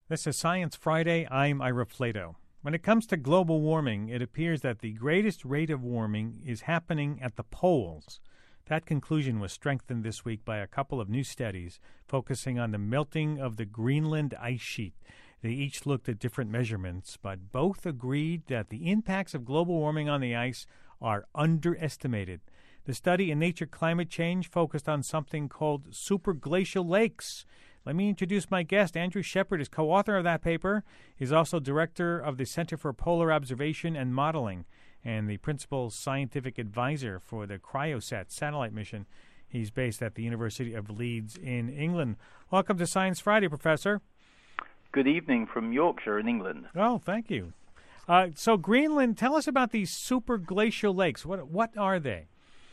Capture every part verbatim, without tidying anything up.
This is Science Friday. I'm Ira Flato. When it comes to global warming, it appears that the greatest rate of warming is happening at the poles. That conclusion was strengthened this week by a couple of new studies focusing on the melting of the Greenland ice sheet. They each looked at different measurements, but both agreed that the impacts of global warming on the ice are underestimated. The study in Nature Climate Change focused on something called superglacial lakes. Let me introduce my guest. Andrew Shepard is co-author of that paper. He's also director of the Center for Polar Observation and Modeling and the principal scientific advisor for the Cryosat satellite mission. He's based at the University of Leeds in England. Welcome to Science Friday, Professor. Good evening from Yorkshire in England. Oh, thank you. Uh, so Greenland, tell us about these superglacial lakes. What what are they?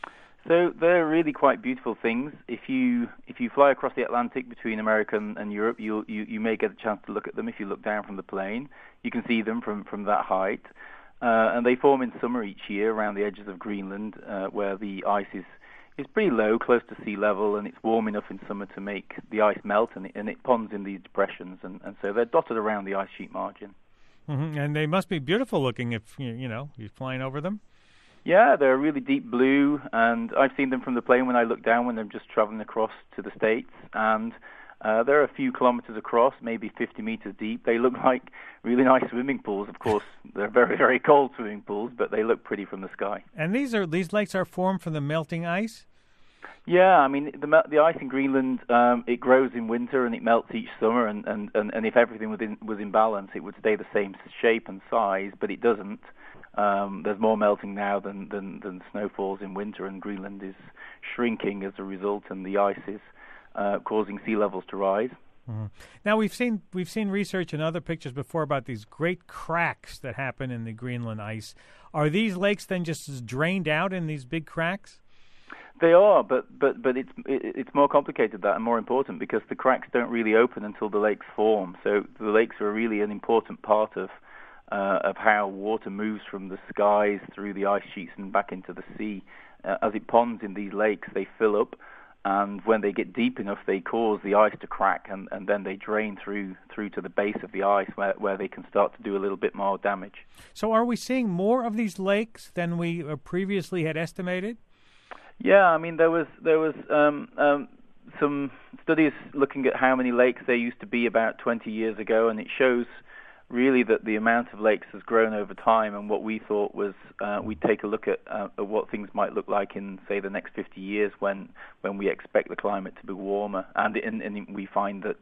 So they're really quite beautiful things. If you if you fly across the Atlantic between America and, and Europe, you, you you may get a chance to look at them. If you look down from the plane, you can see them from, from that height. Uh, and they form in summer each year around the edges of Greenland, uh, where the ice is, is pretty low, close to sea level, and it's warm enough in summer to make the ice melt, and it, and it ponds in these depressions. And, and so they're dotted around the ice sheet margin. Mm-hmm. And they must be beautiful looking if, you, you know, you're flying over them. Yeah, they're really deep blue, and I've seen them from the plane when I look down when they're just traveling across to the States, and uh, they're a few kilometers across, maybe fifty meters deep. They look like really nice swimming pools. Of course, they're very, very cold swimming pools, but they look pretty from the sky. And these are these lakes are formed from the melting ice? Yeah, I mean, the the ice in Greenland, um, it grows in winter and it melts each summer, and, and, and, and if everything was in, was in balance, it would stay the same shape and size, but it doesn't. Um, there's more melting now than, than, than snow falls in winter, and Greenland is shrinking as a result, and the ice is uh, causing sea levels to rise. Mm-hmm. Now we've seen we've seen research and other pictures before about these great cracks that happen in the Greenland ice. Are these lakes then just drained out in these big cracks? They are, but but but it's it's more complicated than that, and more important, because the cracks don't really open until the lakes form. So the lakes are really an important part of uh, of how water moves from the skies through the ice sheets and back into the sea. Uh, as it ponds in these lakes, they fill up, and when they get deep enough, they cause the ice to crack, and, and then they drain through through to the base of the ice, where where they can start to do a little bit more damage. So are we seeing more of these lakes than we uh, previously had estimated? Yeah, I mean, there was there was um, um, some studies looking at how many lakes there used to be about twenty years ago, and it shows really that the amount of lakes has grown over time. And what we thought was uh, we'd take a look at, uh, at what things might look like in, say, the next fifty years when when we expect the climate to be warmer, and, and, and we find that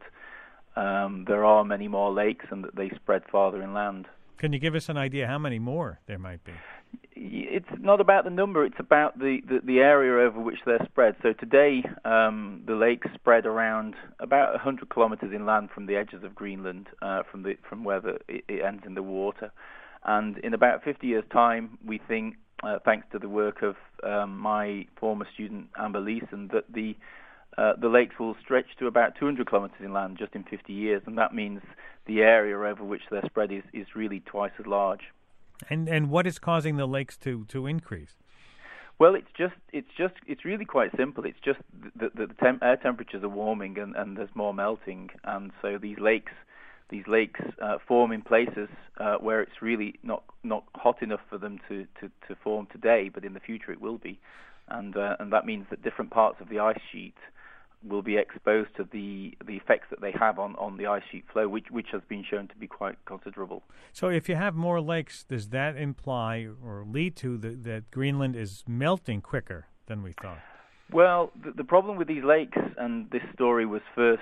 um, there are many more lakes and that they spread farther inland. Can you give us an idea how many more there might be? It's not about the number, it's about the, the, the area over which they're spread. So today, um, the lakes spread around about one hundred kilometers inland from the edges of Greenland, uh, from the from where the, it, it ends in the water. And in about fifty years' time, we think, uh, thanks to the work of um, my former student, Amber Leeson, that the uh, the lakes will stretch to about two hundred kilometers inland just in fifty years. And that means the area over which they're spread is, is really twice as large. And and what is causing the lakes to, to increase? Well, it's just it's just it's really quite simple. It's just that the, the temp- air temperatures are warming and, and there's more melting, and so these lakes these lakes uh, form in places uh, where it's really not not hot enough for them to, to, to form today, but in the future it will be, and uh, and that means that different parts of the ice sheet will be exposed to the the effects that they have on, on the ice sheet flow, which which has been shown to be quite considerable. So if you have more lakes, does that imply or lead to the, that Greenland is melting quicker than we thought? Well, the, the problem with these lakes, and this story was first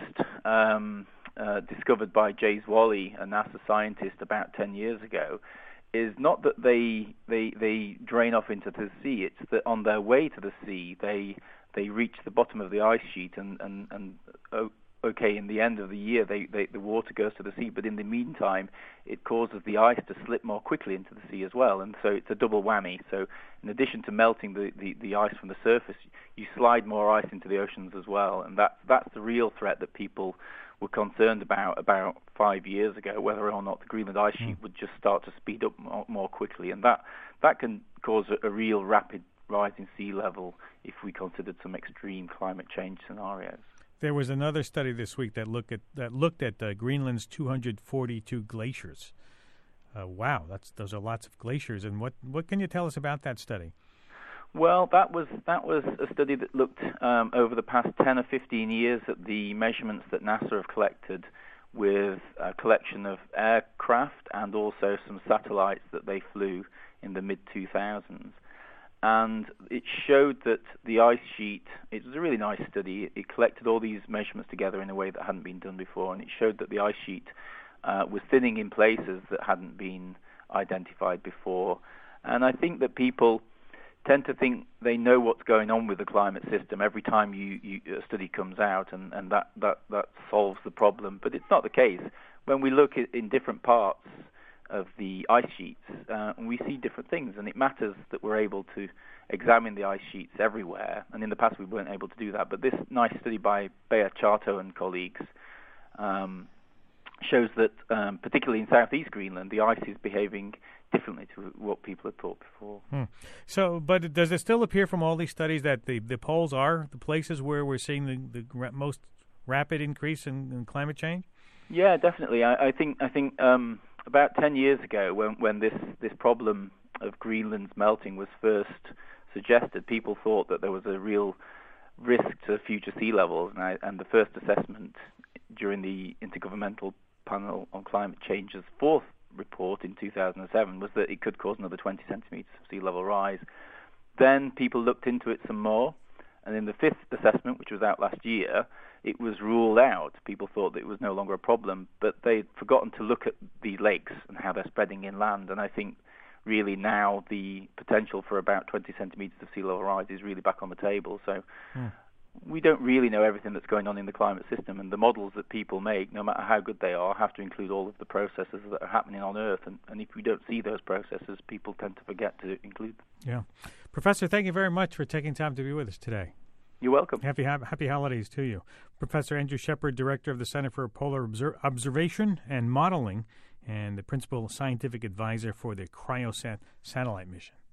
um, uh, discovered by Jay Zwally, a NASA scientist, about ten years ago, is not that they they they drain off into the sea. It's that on their way to the sea, they they reach the bottom of the ice sheet, and, and, and oh, okay, in the end of the year, they, they, the water goes to the sea, but in the meantime, it causes the ice to slip more quickly into the sea as well, and so it's a double whammy. So in addition to melting the, the, the ice from the surface, you slide more ice into the oceans as well, and that, that's the real threat that people were concerned about about five years ago, whether or not the Greenland ice sheet would just start to speed up more, more quickly, and that, that can cause a, a real rapid rise in sea level if we considered some extreme climate change scenarios. There was another study this week that looked at that looked at uh, Greenland's two hundred forty-two glaciers. Uh, wow, that's those are lots of glaciers. And what, what can you tell us about that study? Well, that was that was a study that looked um, over the past ten or fifteen years at the measurements that NASA have collected with a collection of aircraft and also some satellites that they flew in the mid two thousands. And it showed that the ice sheet, it was a really nice study, it collected all these measurements together in a way that hadn't been done before, and it showed that the ice sheet uh, was thinning in places that hadn't been identified before. And I think that people tend to think they know what's going on with the climate system every time you, you, a study comes out, and, and that, that, that solves the problem. But it's not the case. When we look at, in different parts of the ice sheets, uh, we see different things, and it matters that we're able to examine the ice sheets everywhere. And in the past we weren't able to do that. But this nice study by Bea Charto and colleagues um, shows that, um, particularly in southeast Greenland, the ice is behaving differently to what people had thought before. Hmm. So, but does it still appear from all these studies that the, the poles are the places where we're seeing the, the ra- most rapid increase in, in climate change? Yeah, definitely. I, I think I think um, about ten years ago, when when this, this problem of Greenland's melting was first suggested, people thought that there was a real risk to future sea levels, and, I, and the first assessment during the Intergovernmental Panel on Climate Change's fourth report in two thousand seven was that it could cause another twenty centimeters of sea level rise. Then people looked into it some more, and in the fifth assessment, which was out last year, it was ruled out. People thought that it was no longer a problem, but they'd forgotten to look at the lakes and how they're spreading inland, and I think really now the potential for about twenty centimeters of sea level rise is really back on the table. So hmm. we don't really know everything that's going on in the climate system, and the models that people make, no matter how good they are, have to include all of the processes that are happening on Earth. And, and if we don't see those processes, people tend to forget to include them. Yeah. Professor, thank you very much for taking time to be with us today. You're welcome. Happy happy holidays to you. Professor Andrew Shepard, Director of the Center for Polar Obser- Observation and Modeling and the Principal Scientific Advisor for the Cryosat satellite mission.